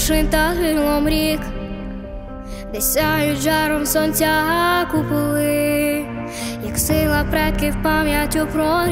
машин та гирлом рік, де сяють жаром сонця куполи, як сила предків пам'яттю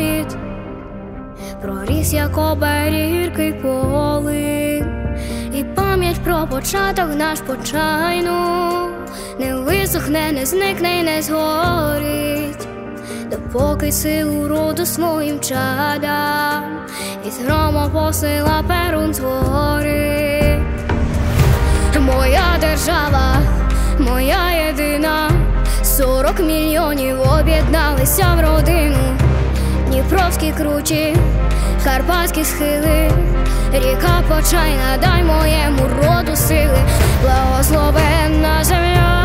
проріс, як оберіг гіркий полин, і пам'ять про початок наш почайну не висохне, не зникне й не згорить, допоки силу роду своїм чадам із громом посила Перун творить. Моя держава, моя єдина, 40 мільйонів об'єдналися в родину. Дніпровські кручі, карпатські схили, ріка Почайна, дай моєму роду сили. Благословенна земля,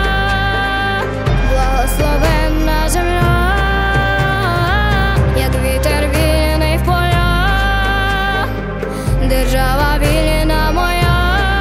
благословенна земля, як вітер вільний в полях, держава вільна моя.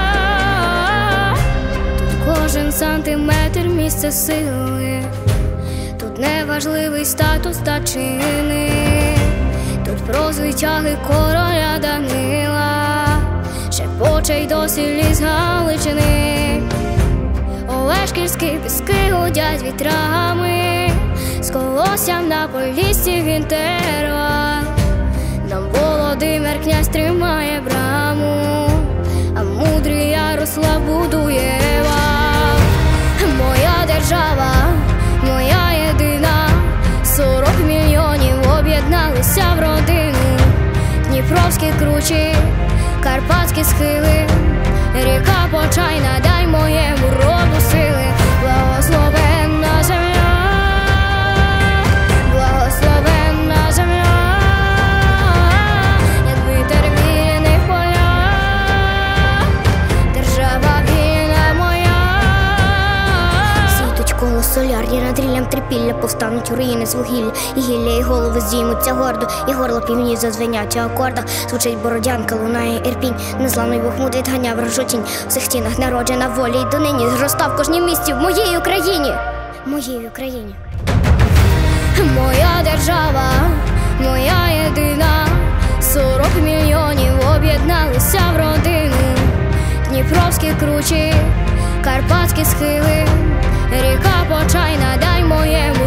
Тут кожен сантиметр місце сили, тут неважливий статус та чини, тут про звитяги короля Данила шепоче й досі ліс Галичини. Олешківські піски гудять вітрами, з колоссям на Поліссі він тервал. Нам Володимир князь тримає браму, а мудрий Ярослав будує вал. Моя держава, моя єдина, 40 мільйонів об'єдналися в родину. Дніпровські кручі, карпатські схили, ріка Почайна, дай моєму роду сили. Благословенна земля, благословенна земля, як вітер вільний в полях, держава вільна моя. Світуть коло солярні, над ріллям трипілля, повстануть руїни з вугілля, і гілля, і голови здіймуться гордо, і горло півні зазвенять у акордах. Звучить Бородянка, лунає Ірпінь, незламний Бахмут відганяв рожу тінь. В цих стінах народжена волі й донині зростав в кожній місті в моїй Україні, моїй Україні. Моя держава, моя єдина, 40 мільйонів об'єдналися в родину. Дніпровські кручі, карпатські схили, ріка Почайна, дай моєму